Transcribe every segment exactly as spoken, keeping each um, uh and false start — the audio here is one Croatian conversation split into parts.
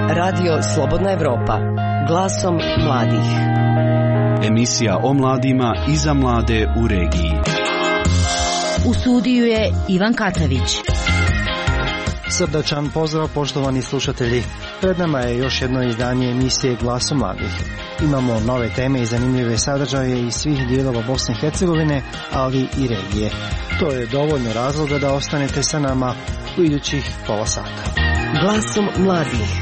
Radio Slobodna Evropa, glasom mladih. Emisija o mladima i za mlade u regiji. U studiju je Ivan Katravić. Srdačan pozdrav poštovani slušatelji. Pred nama je još jedno izdanje emisije Glasom mladih. Imamo nove teme i zanimljive sadržaje iz svih dijelova Bosne i Hercegovine, ali i regije. To je dovoljno razloga da ostanete sa nama u idućih pola sata. Glasom mladih.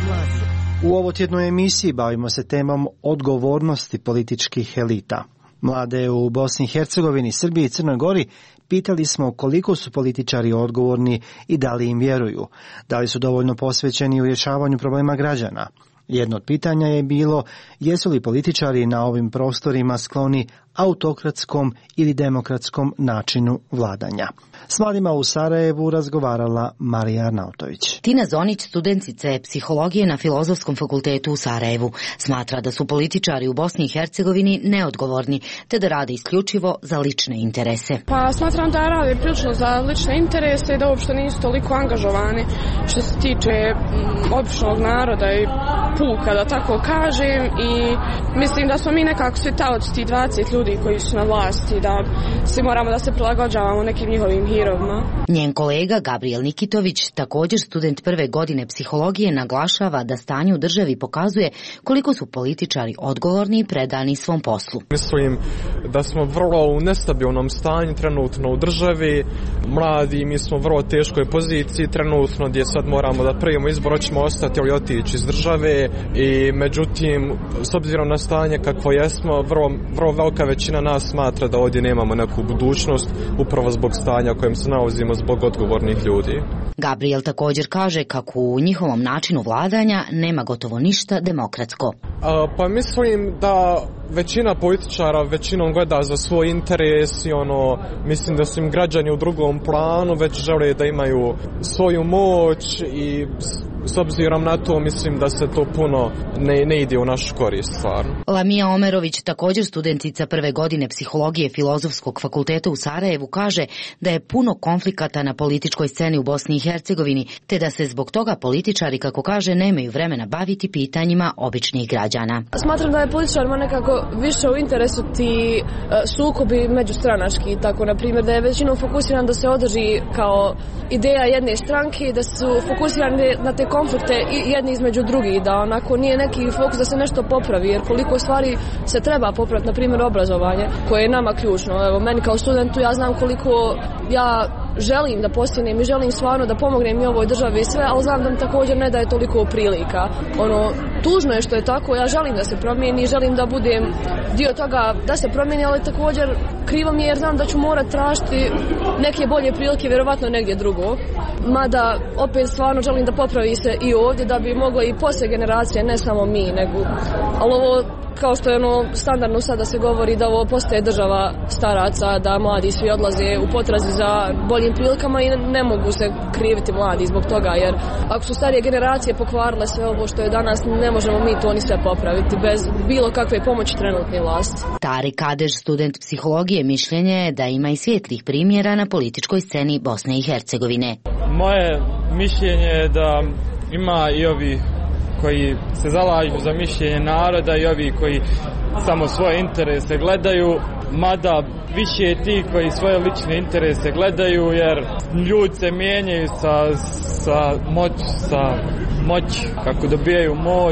U ovotjednoj emisiji bavimo se temom odgovornosti političkih elita. Mlade u Bosni i Hercegovini, Srbiji i Crnoj Gori pitali smo koliko su političari odgovorni i da li im vjeruju, da li su dovoljno posvećeni u rješavanju problema građana. Jedno od pitanja je bilo jesu li političari na ovim prostorima skloni autokratskom ili demokratskom načinu vladanja. S mladima u Sarajevu razgovarala Marija Arnautović. Tina Zonić, studentica psihologije na Filozofskom fakultetu u Sarajevu, smatra da su političari u Bosni i Hercegovini neodgovorni, te da rade isključivo za lične interese. Pa smatram da rade prilično za lične interese i da uopšte nisu toliko angažovani što se tiče m, običnog naroda i puka, da tako kažem, i mislim da smo mi nekako svi taoci tih dvadeset ljudi koji su na vlasti, da svi moramo da se prilagođavamo nekim njihovim hirovima. Njen kolega Gabriel Nikitović, također student prve godine psihologije, naglašava da stanje u državi pokazuje koliko su političari odgovorni i predani svom poslu. Mislim da smo vrlo u nestabilnom stanju trenutno u državi, mladi, mi smo u vrlo teškoj poziciji trenutno gdje sad moramo da pravimo izbor, hoćemo ostati ili otići iz države, i međutim s obzirom na stanje kakvo jesmo, vrlo, vrlo velika većina nas smatra da ovdje nemamo neku budućnost upravo zbog stanja u kojem se nalazimo, zbog odgovornih ljudi. Gabriel također kaže kako u njihovom načinu vladanja nema gotovo ništa demokratsko. A, pa mislim da većina političara većinom gleda za svoj interes i ono, mislim da su im građani u drugom planu, već žele da imaju svoju moć i s obzirom na to mislim da se to puno ne, ne ide u našu korist stvarno. Lamija Omerović, također studentica prve godine psihologije Filozofskog fakulteta u Sarajevu, kaže da je puno konflikata na političkoj sceni u Bosni i Hercegovini, te da se zbog toga političari, kako kaže, nemaju vremena baviti pitanjima običnih građana. Smatram da je političarima nekako više u interesu ti uh, sukobi međustranački, tako na primjer da je većinom fokusiran da se održi kao ideja jedne stranke, da su fokusirani na te konflikte jedni između drugih, da onako nije neki fokus da se nešto popravi, jer koliko stvari se treba popraviti, na primjer obrazovanje, koje je nama ključno. Evo, meni kao studentu ja znam koliko ja želim da postignem i želim stvarno da pomognem i ovoj državi i sve, ali znam da mi također ne daje toliko prilika. Ono, tužno je što je tako, ja želim da se promijeni, želim da budem dio toga da se promijeni, ali također krivo mi je jer znam da ću morat tražiti neke bolje prilike, vjerovatno negdje drugo. Mada opet stvarno želim da popravi se i ovdje, da bi moglo i poslije generacije, ne samo mi, nego, ali ovo kao što je ono standardno sada se govori da ovo postaje država staraca, da mladi svi odlaze u potrazi za boljim prilikama i ne mogu se kriviti mladi zbog toga, jer ako su starije generacije pokvarile sve ovo što je danas, ne možemo mi to ni sve popraviti bez bilo kakve pomoći trenutne vlasti. Tari Kadež, student psihologije, mišljenje je da ima i svijetlih primjera na političkoj sceni Bosne i Hercegovine. Moje mišljenje je da ima i ovi koji se zalažu za mišljenje naroda i ovi koji samo svoje interese gledaju, mada više ti koji svoje lične interese gledaju, jer ljudi se mijenjaju sa, sa moć, sa moć, kako dobijaju moć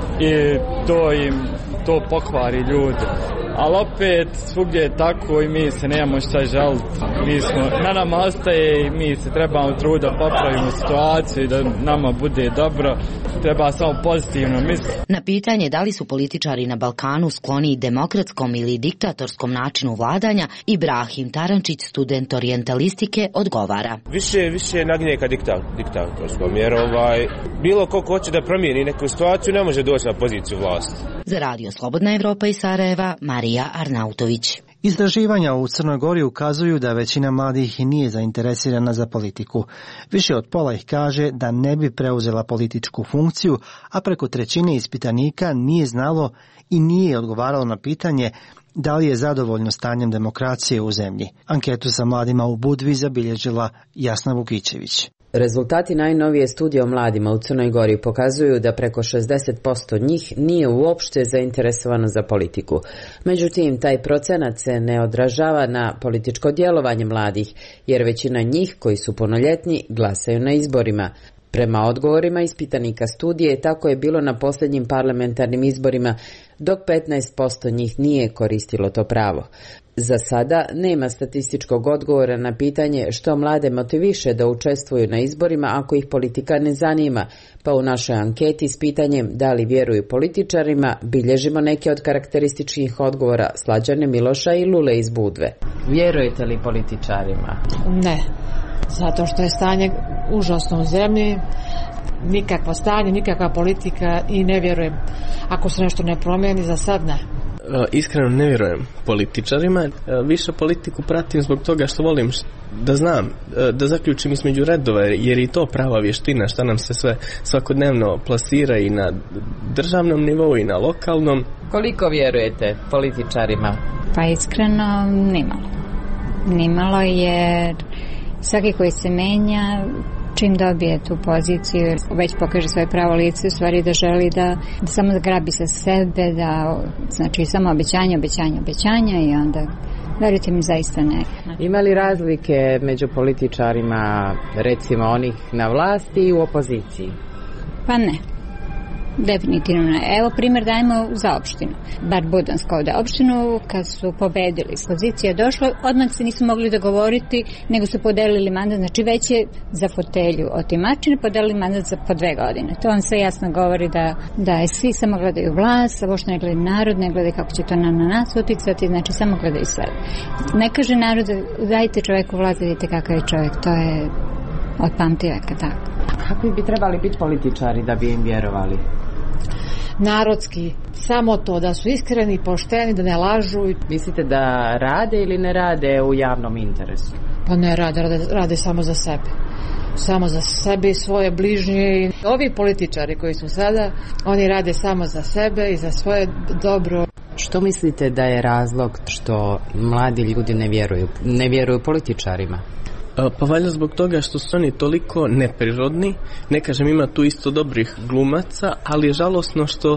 i to im to pokvari ljude. Ali opet svugdje je tako i mi se nemamo šta žaliti. Mi smo, na nama ostaje i mi se trebamo truditi da popravimo situaciju i da nama bude dobro. Treba samo pozitivno misliti. Na pitanje da li su političari na Balkanu skloni demokratskom ili diktatorskom načinu vladanja, Ibrahim Tarančić, student orijentalistike, odgovara. Više, više naginje ka diktatorskom, jer ovaj, bilo ko hoće da promijeni neku situaciju ne može doći na poziciju vlasti. Za Radio Slobodna Evropa iz Sarajeva, Marija Arnautović. Istraživanja u Crnoj Gori ukazuju da većina mladih nije zainteresirana za politiku. Više od pola ih kaže da ne bi preuzela političku funkciju, a preko trećine ispitanika nije znalo i nije odgovaralo na pitanje da li je zadovoljno stanjem demokracije u zemlji. Anketu sa mladima u Budvi zabilježila Jasna Vukićević. Rezultati najnovije studije o mladima u Crnoj Gori pokazuju da preko šezdeset posto njih nije uopšte zainteresovano za politiku. Međutim, taj procenat se ne odražava na političko djelovanje mladih, jer većina njih koji su punoljetni glasaju na izborima. Prema odgovorima ispitanika studije, tako je bilo na posljednjim parlamentarnim izborima, dok petnaest posto njih nije koristilo to pravo. Za sada nema statističkog odgovora na pitanje što mlade motiviše da učestvuju na izborima ako ih politika ne zanima, pa u našoj anketi s pitanjem da li vjeruju političarima bilježimo neke od karakterističnih odgovora Slađane Miloša i Lule iz Budve. Vjerujete li političarima? Ne, zato što je stanje užasno u zemlji, nikakvo stanje, nikakva politika i ne vjerujem. Ako se nešto ne promijeni, za sad ne. Iskreno ne vjerujem političarima, više politiku pratim zbog toga što volim da znam, da zaključim između redova, jer i to prava vještina šta nam se sve svakodnevno plasira i na državnom nivou i na lokalnom. Koliko vjerujete političarima? Pa iskreno nimalo. Nimalo jer svaki koji se menja čim dobije tu poziciju, već pokaže svoje pravo lice, u stvari da želi da, da samo da grabi sa sebe, da znači samo obećanje, obećanje, obećanja i onda verujte mi zaista ne. Ima li razlike među političarima, recimo onih na vlasti i u opoziciji? Pa ne. Definitivno ne. Evo primjer dajemo za opštinu. Bar Budanska ovdje opštinu, kad su pobedili, pozicija je došla, odmah se nisu mogli dogovoriti, nego su podelili mandat, znači već je za fotelju otimačine podelili mandat za po dve godine. To vam sve jasno govori da, da je svi samo gledaju vlast, a uopšte ne gledaju narod, ne gledaju kako će to na, na nas uticati, znači samo gledaju sebe. Ne kaže narod, dajte čovjeku vlast, vidite kakav je čovjek, to je od pamtiveka tako. Kakvi bi trebali biti političari da bi im vjerovali? Narodski, samo to da su iskreni, pošteni, da ne lažu. Mislite da rade ili ne rade u javnom interesu? Pa ne rade, rade, rade samo za sebe. Samo za sebe i svoje bližnje. Ovi političari koji su sada, oni rade samo za sebe i za svoje dobro. Što mislite da je razlog što mladi ljudi ne vjeruju, ne vjeruju političarima? Pa valjda zbog toga što su oni toliko neprirodni, ne kažem ima tu isto dobrih glumaca, ali je žalosno što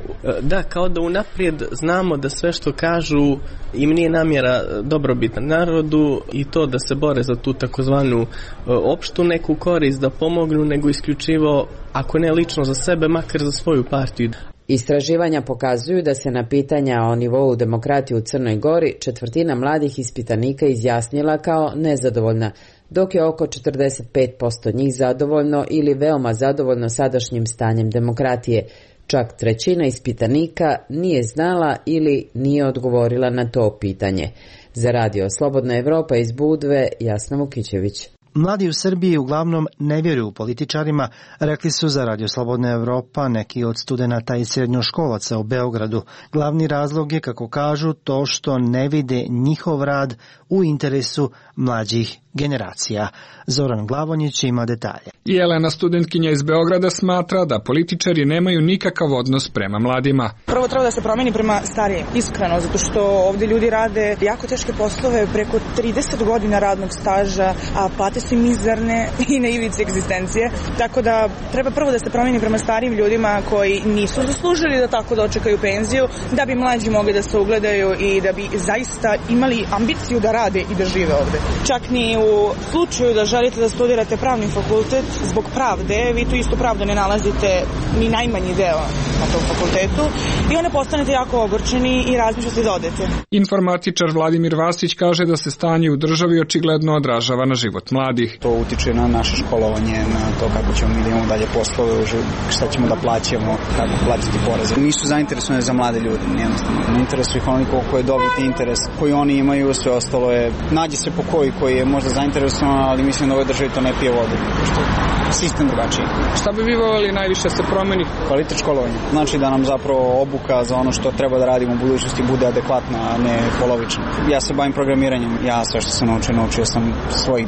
da, kao da unaprijed znamo da sve što kažu im nije namjera dobrobit narodu i to da se bore za tu takozvanu opštu neku korist, da pomognu, nego isključivo, ako ne lično za sebe, makar za svoju partiju. Istraživanja pokazuju da se na pitanja o nivou demokratije u Crnoj Gori četvrtina mladih ispitanika izjasnila kao nezadovoljna, dok je oko četrdeset pet posto njih zadovoljno ili veoma zadovoljno sadašnjim stanjem demokratije. Čak trećina ispitanika nije znala ili nije odgovorila na to pitanje. Za Radio Slobodna Evropa iz Budve, Jasna Vukićević. Mladi u Srbiji uglavnom ne vjeruju političarima, rekli su za Radio Slobodna Evropa neki od studenata i srednjoškolaca u Beogradu. Glavni razlog je, kako kažu, to što ne vide njihov rad u interesu mlađih generacija. Zoran Glavonjić ima detalje. Jelena, studentkinja iz Beograda, smatra da političari nemaju nikakav odnos prema mladima. Prvo treba da se promeni prema starijim, iskreno, zato što ovdje ljudi rade jako teške poslove, preko trideset godina radnog staža, a plate su mizerne i na ivici egzistencije. Tako da treba prvo da se promeni prema starijim ljudima koji nisu zaslužili da tako dočekaju penziju, da bi mlađi mogli da se ugledaju i da bi zaista imali ambiciju da rade i da žive ovdje. Čak ni u slučaju da želite da studirate pravni fakultet zbog pravde, vi tu istu pravdu ne nalazite ni najmanji deo na tom fakultetu i onda postanete jako ogorčeni i razmišljate da odete. Informatičar Vladimir Vasić kaže da se stanje u državi očigledno odražava na život mladih. To utiče na naše školovanje, na to kako ćemo mi da imamo dalje poslove, šta ćemo da plaćamo, kako platiti poreze. Nisu zainteresovani za mlade ljude, jednostavno. Ne interesuje ih onoliko koji je dobiti interes koji oni imaju, sve ostalo je, nađe se po koji koji je možda zainteresovan, ali mislim da ovoj državi to ne pije vodu, što je sistem drugačiji. Šta bi vi voljeli najviše se promeni? Kvalitet školovanja. Znači da nam zapravo obuka za ono što treba da radimo u budućnosti bude adekvatna, a ne polovična. Ja se bavim programiranjem, ja sve što sam naučio, naučio sam svojih deset prstiju.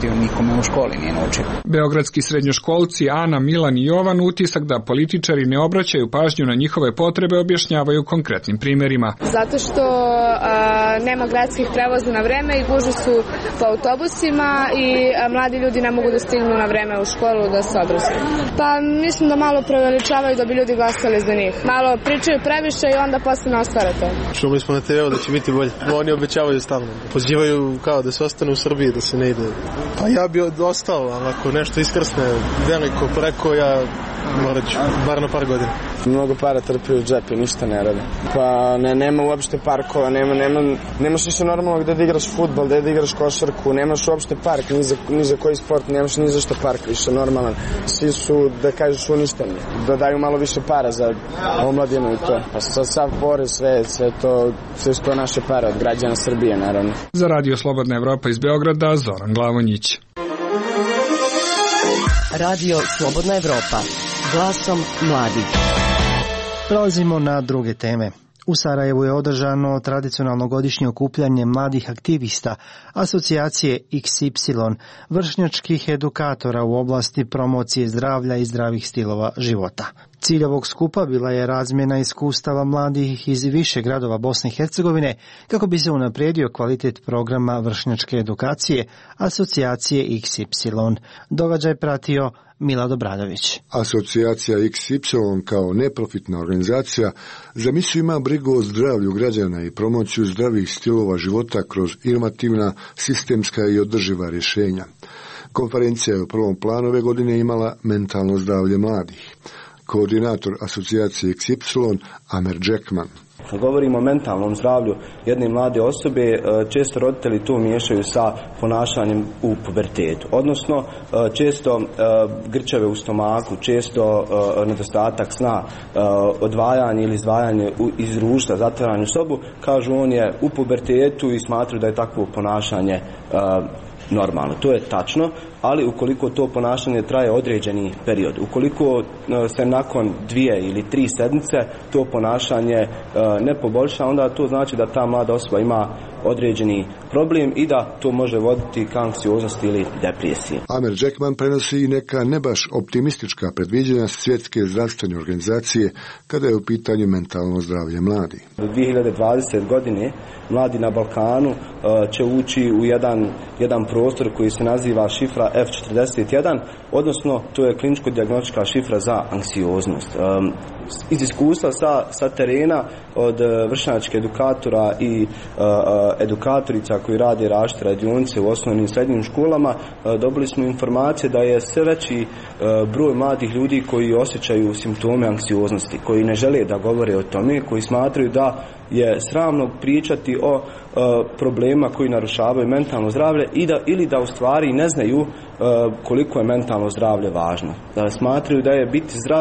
naučio, nikome u školi nije naučio. Beogradski srednjoškolci Ana, Milan i Jovan utisak da političari ne obraćaju pažnju na njihove potrebe objašnjavaju konkretnim primjerima. Zato što a, nema gradskih prevoza na vreme i gužve su po autobusima i a, mladi ljudi ne mogu da stignu na vreme u školu da se odrazuju. Pa mislim da malo preveličavaju da bi ljudi glasali za njih. Malo pričaju previše i onda posle ne ostvare to. Čuli smo na te veu da će biti bolje. Oni obećavaju stalno. Pozivaju kao da se ostane u Srbiji, da se ne ide. Pa ja bi ostao, ali ako nešto iskrsne veliko preko, ja morat ću, bar na par godina. Mnogo para trpi u džepi, ništa ne rade. Pa ne, nema uopšte parkova, nema, nema, nemaš više normalno gde da igraš fudbal, gde da igraš košarku, nemaš uopšte park, ni za, ni za koji sport, nemaš ni za što park više normalan. Svi su, da kažeš, uništeni, da daju malo više para za omladinu i to. Pa sad sav porez, sve, sve to, sve su to naše pare od građana Srbije, naravno. Za Radio Slobodna Evropa iz Beograda, Zoran Glavonjić. Radio Slobodna Evropa, glasom mladih. Prelazimo na druge teme. U Sarajevu je održano tradicionalno godišnje okupljanje mladih aktivista asocijacije iks ipsilon, vršnjačkih edukatora u oblasti promocije zdravlja i zdravih stilova života. Cilj ovog skupa bila je razmjena iskustava mladih iz više gradova Bosne i Hercegovine kako bi se unaprijedio kvalitet programa vršnjačke edukacije asocijacije iks ipsilon. Događaj pratio Milad Obradović. Asocijacija iks ipsilon kao neprofitna organizacija za misiju ima brigu o zdravlju građana i promociju zdravih stilova života kroz inovativna, sistemska i održiva rješenja. Konferencija je u prvom planu ove godine imala mentalno zdravlje mladih. Koordinator asocijacije iks ipsilon Amer Džekman. Kad govorimo o mentalnom zdravlju jedne mlade osobe, često roditelji to miješaju sa ponašanjem u pubertetu. Odnosno, često grčeve u stomaku, često nedostatak sna, odvajanje ili izdvajanje iz ružda, zatvaranje u sobu, kažu on je u pubertetu i smatruju da je takvo ponašanje normalno. To je tačno, ali ukoliko to ponašanje traje određeni period, ukoliko se nakon dvije ili tri sedmice to ponašanje ne poboljša, onda to znači da ta mlada osoba ima određeni problem i da to može voditi ka anksioznosti ili depresiji. Amer Džekman prenosi i neka ne baš optimistička predviđanja Svjetske zdravstvene organizacije kada je u pitanju mentalno zdravlje mladih. Do dvije hiljade dvadesete godine mladi na Balkanu će ući u jedan, jedan prostor koji se naziva šifra F četrdeset jedan, odnosno to je kliničko-dijagnostička šifra za anksioznost. Iz iskustva sa, sa terena od vršnjačkih edukatora i uh, edukatorica koji rade različite radionice u osnovnim i srednjim školama, uh, dobili smo informacije da je sve veći uh, broj mladih ljudi koji osjećaju simptome anksioznosti, koji ne žele da govore o tome, koji smatraju da je sramno pričati o uh, problema koji narušavaju mentalno zdravlje i da, ili da u stvari ne znaju uh, koliko je mentalno zdravlje važno. Da smatraju da je biti zdrav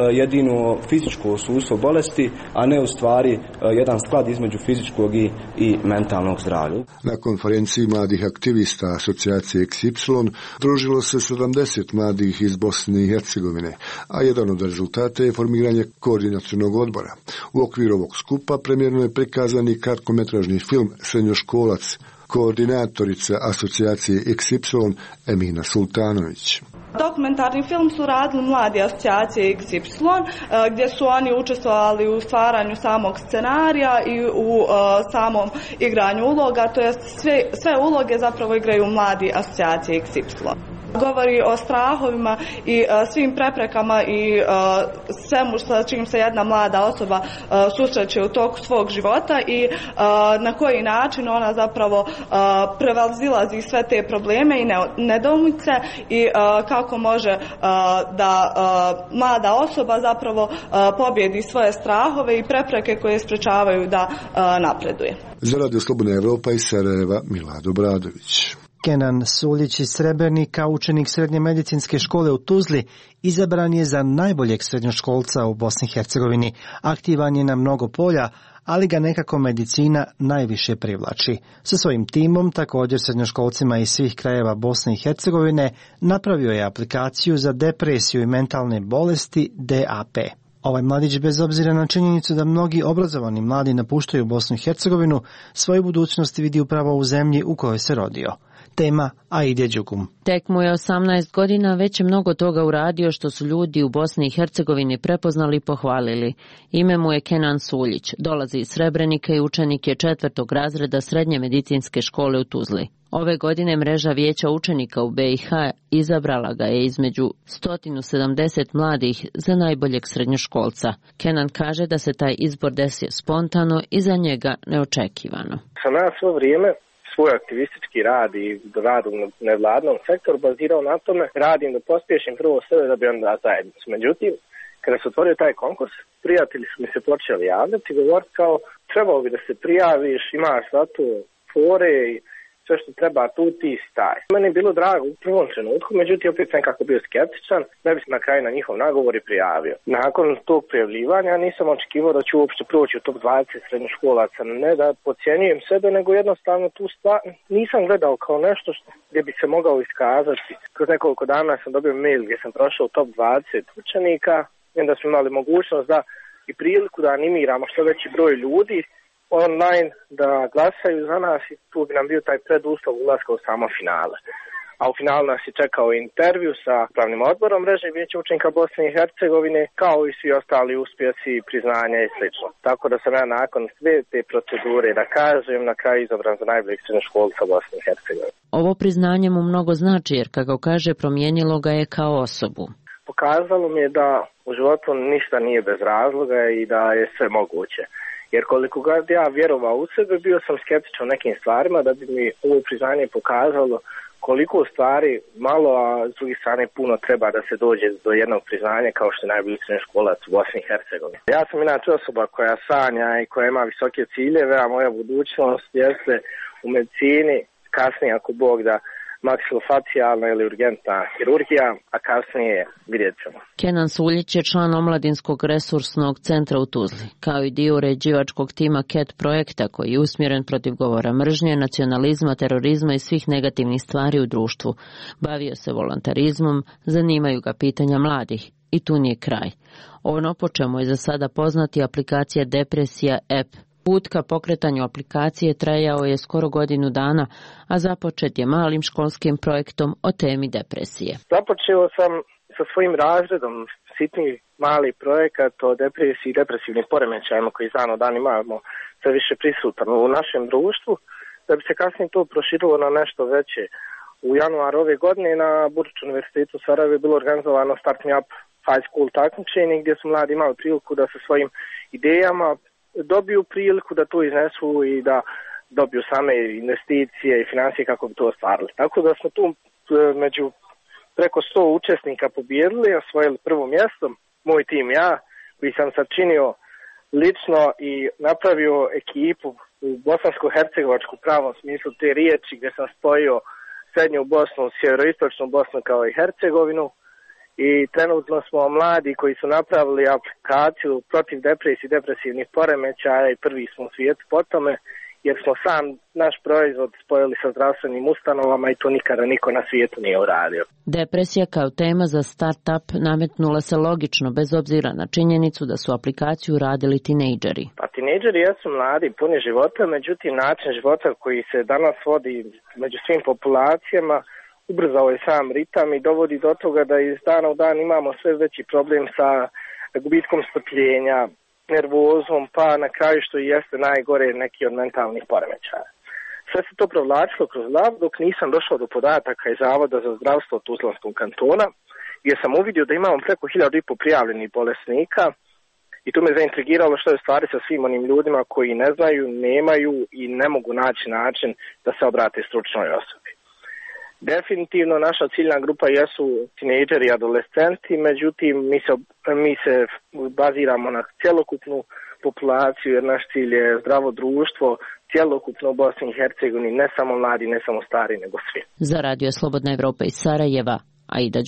jedino fizičko osustvo bolesti, a ne u stvari jedan sklad između fizičkog i, i mentalnog zdravlja. Na konferenciji mladih aktivista asocijacije iks ipsilon družilo se sedamdeset mladih iz Bosne i Hercegovine, a jedan od rezultata je formiranje koordinacionog odbora. U okviru ovog skupa premjerno je prikazan i kratkometražni film Srednjoškolac, koordinatorica asocijacije iks ipsilon Emina Sultanović. Dokumentarni film su radili mladi asocijacije iks ipsilon, gdje su oni učestvovali u stvaranju samog scenarija i u uh, samom igranju uloga, to je sve, sve uloge zapravo igraju mladi asocijacije iks ipsilon. Govori o strahovima i uh, svim preprekama i uh, svemu sa čim se jedna mlada osoba uh, susreće u toku svog života i uh, na koji način ona zapravo uh, prevazilazi sve te probleme i nedoumice i uh, kako može uh, da uh, mlada osoba zapravo uh, pobjedi svoje strahove i prepreke koje sprečavaju da uh, napreduje. Za Radio Slobodna Evropa iz Sarajeva Milad Obradović. Kenan Suljić iz Srebrnika, učenik srednje medicinske škole u Tuzli, izabran je za najboljeg srednjoškolca u Bosni i Hercegovini. Aktivan je na mnogo polja, ali ga nekako medicina najviše privlači. Sa svojim timom, također srednjoškolcima iz svih krajeva Bosne i Hercegovine, napravio je aplikaciju za depresiju i mentalne bolesti D A P. Ovaj mladić, bez obzira na činjenicu da mnogi obrazovani mladi napuštaju Bosnu i Hercegovinu, svoju budućnost vidi upravo u zemlji u kojoj se rodio. Tema Aide Đugum. Tek mu je osamnaest godina, već je mnogo toga uradio što su ljudi u Bosni i Hercegovini prepoznali i pohvalili. Ime mu je Kenan Suljić, dolazi iz Srebrenike i učenik je četvrtog razreda srednje medicinske škole u Tuzli. Ove godine mreža vijeća učenika u B i H izabrala ga je između sto sedamdeset mladih za najboljeg srednjoškolca. Kenan kaže da se taj izbor desio spontano i za njega neočekivano. Sam ja svo vrijeme svoj aktivistički rad i rad u nevladnom sektoru bazirao na tome radim da pospješim prvo sebe da bi onda zajednicu. Međutim, kada se otvorio taj konkurs, prijatelji su mi se počeli javljati i govoriti kao trebao bi da se prijaviš, imaš za to fore i sve što treba tu ti staj. Meni je bilo drago u prvom trenutku, međutim opet sam kako bio skeptičan, da bi se na kraju na njihov nagovor i prijavio. Nakon tog prijavljivanja nisam očekivao da ću uopšte proći u top dvadeset srednjoškolaca, ne da podcjenjujem sebe, nego jednostavno tu stvar nisam gledao kao nešto što, gdje bi se mogao iskazati. Kroz nekoliko dana sam dobio mail gdje sam prošao u top dvadeset učenika, i onda smo imali mogućnost da i priliku da animiramo što veći broj ljudi online da glasaju za nas i tu bi nam bio taj preduslov ulaska u samo finale. A u finalu nas je čekao intervju sa upravnim odborom mreže vijeća učenika Bosne i Hercegovine, kao i svi ostali uspjesi, priznanja i slično. Tako da sam ja nakon sve te procedure, da kažem, na kraju izabran za najboljeg srednjoškolca Bosne i Hercegovine. Ovo priznanje mu mnogo znači jer, kako kaže, promijenilo ga je kao osobu. Pokazalo mi je da u životu ništa nije bez razloga i da je sve moguće. Jer koliko god ja vjerovao u sebe, bio sam skeptičan u nekim stvarima da bi mi ovo priznanje pokazalo koliko stvari malo, a s druge strane puno treba da se dođe do jednog priznanja kao što je najbolji srednjoškolac u Bosni i Hercegovini. Ja sam inače osoba koja sanja i koja ima visoke ciljeve, a moja budućnost jeste u medicini, kasnije ako Bog da, maksilofacijalna ili urgentna kirurgija, a kasnije vidjet ćemo. Kenan Suljić je član omladinskog resursnog centra u Tuzli, kao i dio uređivačkog tima C A T projekta koji je usmjeren protiv govora mržnje, nacionalizma, terorizma i svih negativnih stvari u društvu. Bavio se volontarizmom, zanimaju ga pitanja mladih i tu nije kraj. Ono po čemu je za sada poznati aplikacija Depresija app. Put ka pokretanju aplikacije trajao je skoro godinu dana, a započet je malim školskim projektom o temi depresije. Započeo sam sa svojim razredom sitni mali projekat o depresiji i depresivnim poremećajima koji za dan imamo sve više prisutan u našem društvu, da bi se kasnije to proširilo na nešto veće. U januaru ove godine na Burč Univerzitetu u Sarajevu je bilo organizovano Start Me Up High School takmičenje gdje su mladi imali priliku da sa svojim idejama dobiju priliku da to iznesu i da dobiju same investicije i financije kako bi to ostvarili. Tako da smo tu među preko sto učesnika pobijedili, osvojili prvo mjesto, moj tim ja, koji sam sačinio lično i napravio ekipu u bosansko-hercegovačku pravom smislu te riječi, gdje sam spojio srednju Bosnu, sjeveroistočnu Bosnu kao i Hercegovinu. I trenutno smo mladi koji su napravili aplikaciju protiv depresije i depresivnih poremećaja i prvi smo u svijetu po tome, jer smo sam naš proizvod spojili sa zdravstvenim ustanovama i to nikada niko na svijetu nije uradio. Depresija kao tema za start-up nametnula se logično, bez obzira na činjenicu da su aplikaciju radili tinejdžeri. Pa tinejdžeri jesu mladi, puni života, međutim način života koji se danas vodi među svim populacijama ubrzao je sam ritam i dovodi do toga da iz dana u dan imamo sve veći problem sa gubitkom strpljenja, nervozom, pa na kraju što i jeste najgore neki od mentalnih poremećaja. Sve se to provlačilo kroz lav dok nisam došao do podataka iz Zavoda za zdravstvo Tuzlanskog kantona, gdje sam uvidio da imamo preko hiljadu i po prijavljenih bolesnika i to me zaintrigiralo što je stvari sa svim onim ljudima koji ne znaju, nemaju i ne mogu naći način da se obrate stručnoj osobi. Definitivno naša ciljna grupa jesu tinejdžeri i adolescenti, međutim mi se, mi se baziramo na cjelokupnu populaciju jer naš cilj je zdravo društvo, cjelokupno u Bosni i Hercegovini, ne samo mladi, ne samo stari, nego svi. Za Radio Slobodna Evropa iz Sarajeva, Aida Đugum.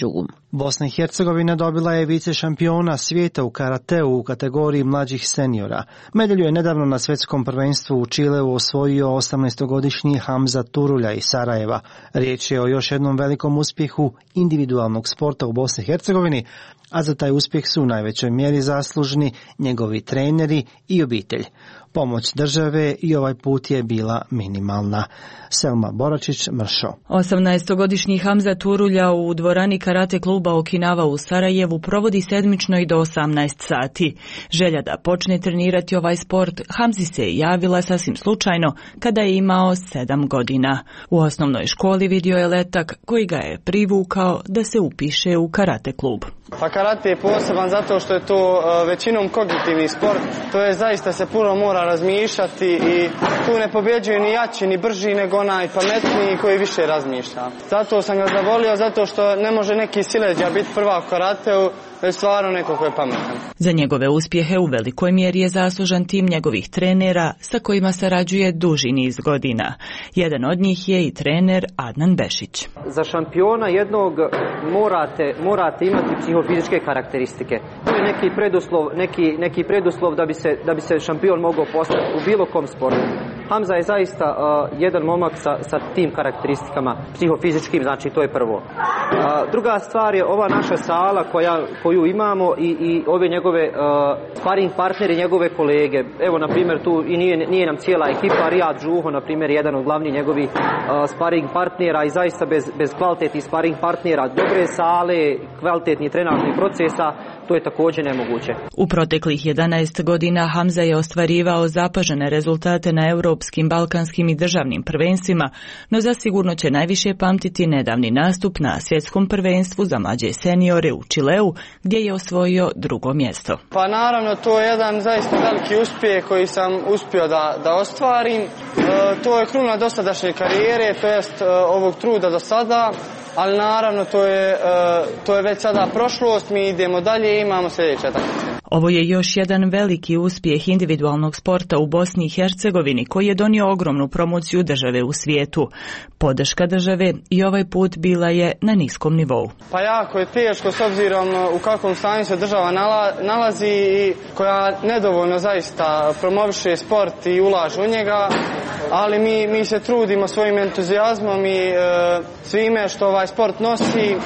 Bosna i Hercegovina dobila je vice šampiona svijeta u karateu u kategoriji mlađih seniora. Medalju je nedavno na svjetskom prvenstvu u Čileu osvojio osamnaestogodišnji Hamza Turulja iz Sarajeva. Riječ je o još jednom velikom uspjehu individualnog sporta u Bosni i Hercegovini, a za taj uspjeh su u najvećoj mjeri zaslužni njegovi treneri i obitelj. Pomoć države i ovaj put je bila minimalna. Selma Boračić, Mršo. osamnaestogodišnji Hamza Turulja u dvorani karate kluba Okinawa u Sarajevu provodi sedmično i do osamnaest sati. Želja da počne trenirati ovaj sport Hamzi se javila sasvim slučajno kada je imao sedam godina. U osnovnoj školi vidio je letak koji ga je privukao da se upiše u karate klub. Pa karate je poseban zato što je to uh, većinom kognitivni sport, to je zaista se puno mora razmišljati i tu ne pobjeđuje ni jači ni brži nego onaj pametniji koji više razmišlja. Zato sam ga zavolio, zato što ne može neki sileđa biti prvak u karateu, već stvarno neko ko je pametan. Za njegove uspjehe u velikoj mjeri je zaslužan tim njegovih trenera sa kojima sarađuje duži niz godina. Jedan od njih je i trener Adnan Bešić. Za šampiona jednog morate, morate imati psihofizičke karakteristike. To je neki preduslov, neki, neki preduslov da bi se, da bi se šampion mogao postati u bilo kom sportu. Hamza je zaista uh, jedan momak sa, sa tim karakteristikama, psihofizičkim, znači to je prvo. Uh, druga stvar je ova naša sala koja, koju imamo i, i ove njegove uh, sparing partneri, njegove kolege. Evo, na primjer, tu i nije, nije nam cijela ekipa, Rijad Žuho, na primjer, jedan od glavnih njegovih uh, sparing partnera i zaista bez, bez kvalitetnih sparing partnera, dobre sale, kvalitetnih trenažnih procesa, to je također nemoguće. U proteklih jedanaest godina Hamza je ostvarivao zapažene rezultate na europskim, balkanskim i državnim prvenstvima, no zasigurno će najviše pamtiti nedavni nastup na svjetskom prvenstvu za mlađe seniore u Čileu, gdje je osvojio drugo mjesto. Pa naravno, to je jedan zaista veliki uspjeh koji sam uspio da, da ostvarim. E, to je kruna dosadašnje karijere, to jest e, ovog truda do sada. Ali naravno to je, uh, to je već sada prošlost, mi idemo dalje i imamo sljedeće takmice. Ovo je još jedan veliki uspjeh individualnog sporta u Bosni i Hercegovini koji je donio ogromnu promociju države u svijetu. Podrška države i ovaj put bila je na niskom nivou. Pa jako je teško s obzirom u kakvom stanju se država nalazi i koja nedovoljno zaista promoviše sport i ulaže u njega, ali mi, mi se trudimo svojim entuzijazmom i e, svime što ovaj sport nosi e,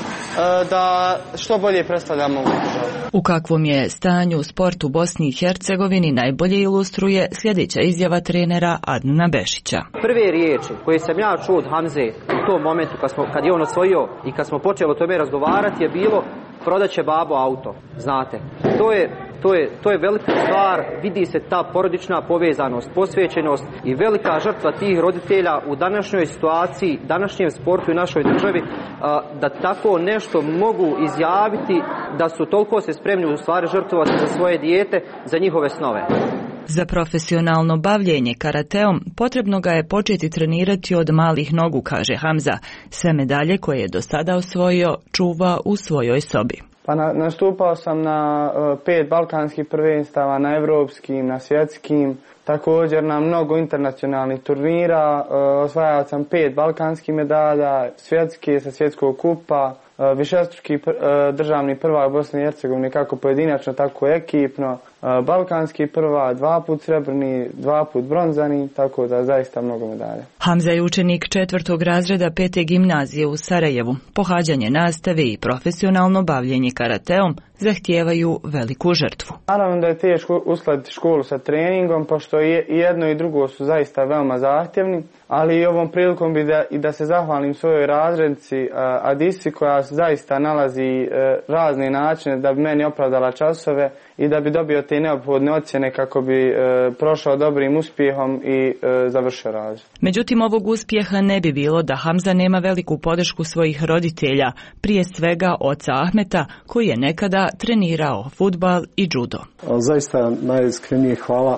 da što bolje predstavljamo u državu. U kakvom je stanju u sportu u Bosni i Hercegovini najbolje ilustruje sljedeća izjava trenera Adnana Bešića. Prve riječi koje sam ja čuo od Hamze u tom momentu kad, smo, kad je on osvojio i kad smo počeli o tome razgovarati je bilo prodat će babo auto, znate. To je, to je, to je velika stvar, vidi se ta porodična povezanost, posvećenost i velika žrtva tih roditelja u današnjoj situaciji, današnjem sportu i našoj državi, da tako nešto mogu izjaviti, da su toliko se spremni u stvari žrtvovati za svoje dijete, za njihove snove. Za profesionalno bavljenje karateom potrebno ga je početi trenirati od malih nogu, kaže Hamza. Sve medalje koje je do sada osvojio čuva u svojoj sobi. Pa na, nastupao sam na uh, pet balkanskih prvenstava, na evropskim, na svjetskim, također na mnogo internacionalnih turnira. Uh, osvajao sam pet balkanskih medalja, svjetske sa svjetskog kupa, uh, višestruki pr, uh, državni prvak Bosne i Hercegovine, kako pojedinačno, tako ekipno. Balkanski prva, dva put srebrni, dva put bronzani, tako da zaista mnogo medalja. Hamza je učenik četvrtog razreda pete gimnazije u Sarajevu. Pohađanje nastave i profesionalno bavljenje karateom zahtijevaju veliku žrtvu. Naravno da je teško uskladiti školu sa treningom, pošto i jedno i drugo su zaista veoma zahtjevni, ali i ovom prilikom bi da, i da se zahvalim svojoj razrednici Adisi koja zaista nalazi razne načine da bi meni opravdala časove i da bi dobio te neophodne ocjene kako bi e, prošao dobrim uspjehom i e, završio razred. Međutim, ovog uspjeha ne bi bilo da Hamza nema veliku podršku svojih roditelja, prije svega oca Ahmeta, koji je nekada trenirao fudbal i judo. Zaista najiskrenije hvala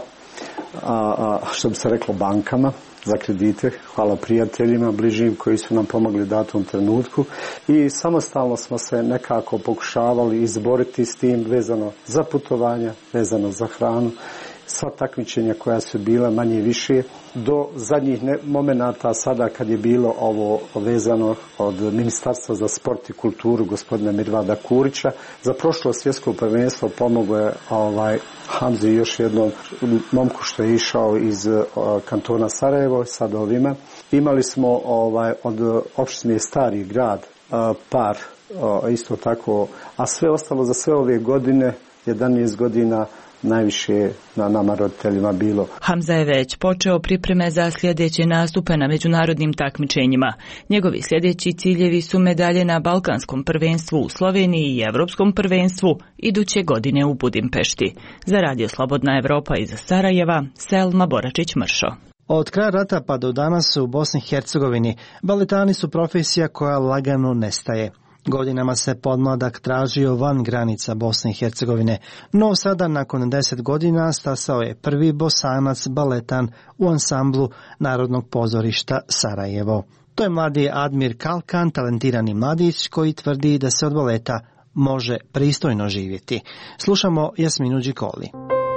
a, a, što bi se reklo bankama za kredite, hvala prijateljima bližim koji su nam pomogli u datom trenutku i samostalno smo se nekako pokušavali izboriti s tim vezano za putovanja, vezano za hranu sva takmičenja koja su bila manje više, do zadnjih momenata sada kad je bilo ovo vezano od Ministarstva za sport i kulturu gospodina Mirvada Kurića. Za prošlo svjetsko prvenstvo pomogao je ovaj, Hamzi još jednom momku što je išao iz uh, kantona Sarajevo, sad ovima. Imali smo ovaj, od opštine Stari grad uh, par uh, isto tako, a sve ostalo za sve ove godine, jedanaest godina, najviše na nama roditeljima bilo. Hamza je već počeo pripreme za sljedeće nastupe na međunarodnim takmičenjima. Njegovi sljedeći ciljevi su medalje na Balkanskom prvenstvu u Sloveniji i Evropskom prvenstvu iduće godine u Budimpešti. Za Radio Slobodna Evropa iz Sarajeva, Selma Boračić-Mršo. Od kraja rata pa do danas u Bosni i Hercegovini baletani su profesija koja lagano nestaje. Godinama se podmladak tražio van granica Bosne i Hercegovine, no sada nakon deset godina stasao je prvi Bosanac baletan u ansamblu Narodnog pozorišta Sarajevo. To je mladi Admir Kalkan, talentirani mladić koji tvrdi da se od baleta može pristojno živjeti. Slušamo Jasminu Đikoli.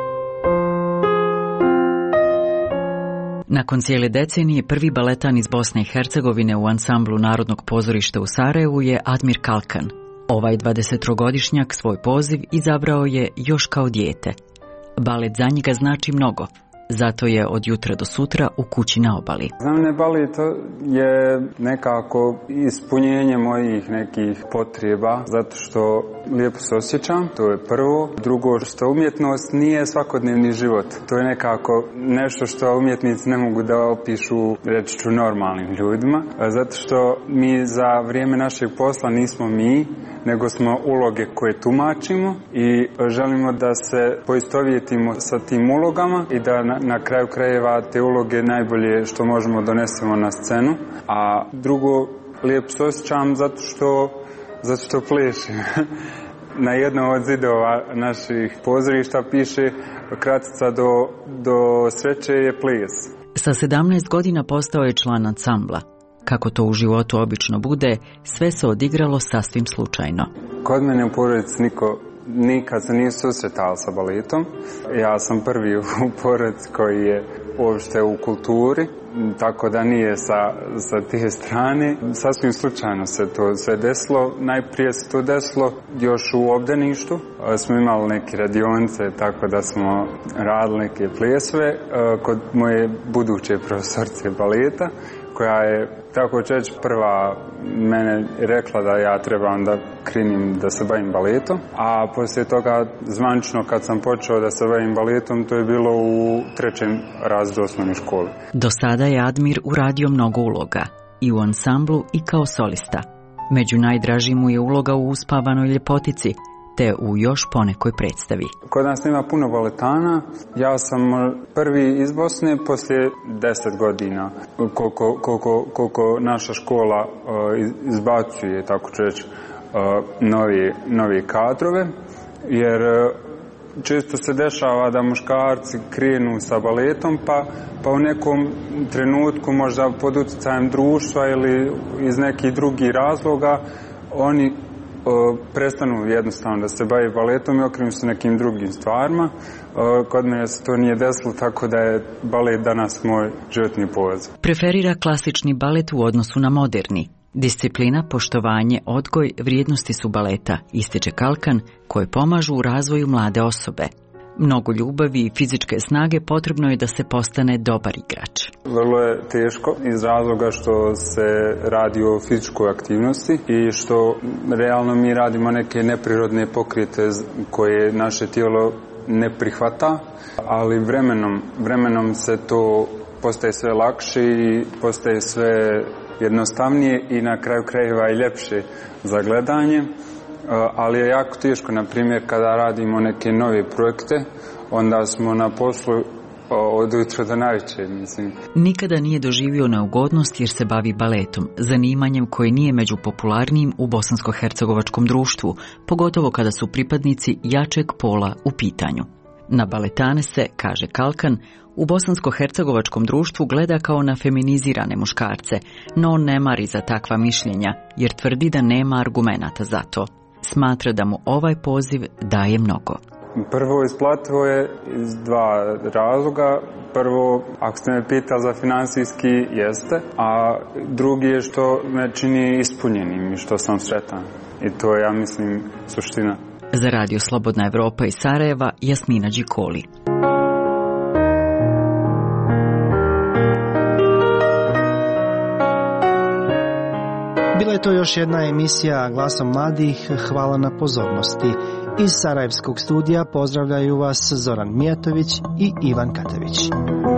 Nakon cijele decenije prvi baletan iz Bosne i Hercegovine u ansamblu Narodnog pozorišta u Sarajevu je Admir Kalkan. Ovaj dvadesettrogodišnjak svoj poziv izabrao je još kao dijete. Balet za njega znači mnogo. Zato je od jutra do sutra u kući na obali. Za mene balet je nekako ispunjenje mojih nekih potreba, zato što lijepo se osjećam, to je prvo. Drugo, što umjetnost nije svakodnevni život. To je nekako nešto što umjetnici ne mogu da opišu, reći ću, normalnim ljudima. Zato što mi za vrijeme našeg posla nismo mi, nego smo uloge koje tumačimo i želimo da se poistovjetimo sa tim ulogama i da na, na kraju krajeva te uloge najbolje što možemo donesemo na scenu. A drugo, lijepo se osjećam zato što, zato što plešim. Na jednom od zidova naših pozorišta piše kratica do, do sreće je ples. Sa sedamnaest godina postao je član ansambla. Kako to u životu obično bude, sve se odigralo sasvim slučajno. Kod mene u porodici niko nikad se nije susretao sa baletom. Ja sam prvi u porodici koji je uopšte u kulturi, tako da nije sa, sa te strane. Sasvim slučajno se to sve desilo. Najprije se to desilo još u obdaništu. Smo imali neke radionice, tako da smo radili neke plesove kod moje buduće profesorice baleta, koja je, tako će reći, prva mene rekla da ja trebam da krenim da se bavim baletom, a poslije toga zvanično kad sam počeo da se bavim baletom, to je bilo u trećem razredu osnovne škole. Do sada je Admir uradio mnogo uloga, i u ansamblu i kao solista. Među najdražim mu je uloga u Uspavanoj ljepotici, te u još ponekoj predstavi. Kod nas nema puno baletana. Ja sam prvi iz Bosne poslije deset godina, koliko, koliko, koliko naša škola uh, izbacuje, tako ću reći, uh, novi, novi kadrove, jer uh, često se dešava da muškarci krenu sa baletom, pa, pa u nekom trenutku, možda pod utjecajem društva ili iz nekih drugih razloga, oni prestanu jednostavno da se bave baletom i okrenu se nekim drugim stvarima. Kod mene se to nije desilo, tako da je balet danas moj životni poziv. Preferira klasični balet u odnosu na moderni. Disciplina, poštovanje, odgoj, vrijednosti su baleta, ističe Kalkan, koje pomažu u razvoju mlade osobe. Mnogo ljubavi i fizičke snage potrebno je da se postane dobar igrač. Vrlo je teško iz razloga što se radi o fizičkoj aktivnosti i što realno mi radimo neke neprirodne pokrete koje naše tijelo ne prihvata, ali vremenom, vremenom se to postaje sve lakše i postaje sve jednostavnije i na kraju krajeva i ljepše za gledanje. Ali je jako teško, na primjer, kada radimo neke nove projekte, onda smo na poslu od ujutra do navečer, mislim. Nikada nije doživio neugodnost jer se bavi baletom, zanimanjem koje nije među popularnijim u bosansko-hercegovačkom društvu, pogotovo kada su pripadnici jačeg pola u pitanju. Na baletane se, kaže Kalkan, u bosansko-hercegovačkom društvu gleda kao na feminizirane muškarce, no on ne mari za takva mišljenja, jer tvrdi da nema argumenata za to. Smatra da mu ovaj poziv daje mnogo. Prvo, isplativo je iz dva razloga. Prvo, ako ste me pitali za finansijski, jeste, a drugi je što me čini ispunjenim i što sam sretan. I to je, ja mislim, suština. Za Radio Slobodna Evropa iz Sarajeva, Jasmina Đikoli. Bila je to još jedna emisija Glasom mladih. Hvala na pozornosti. Iz Sarajevskog studija pozdravljaju vas Zoran Mijatović i Ivan Katević.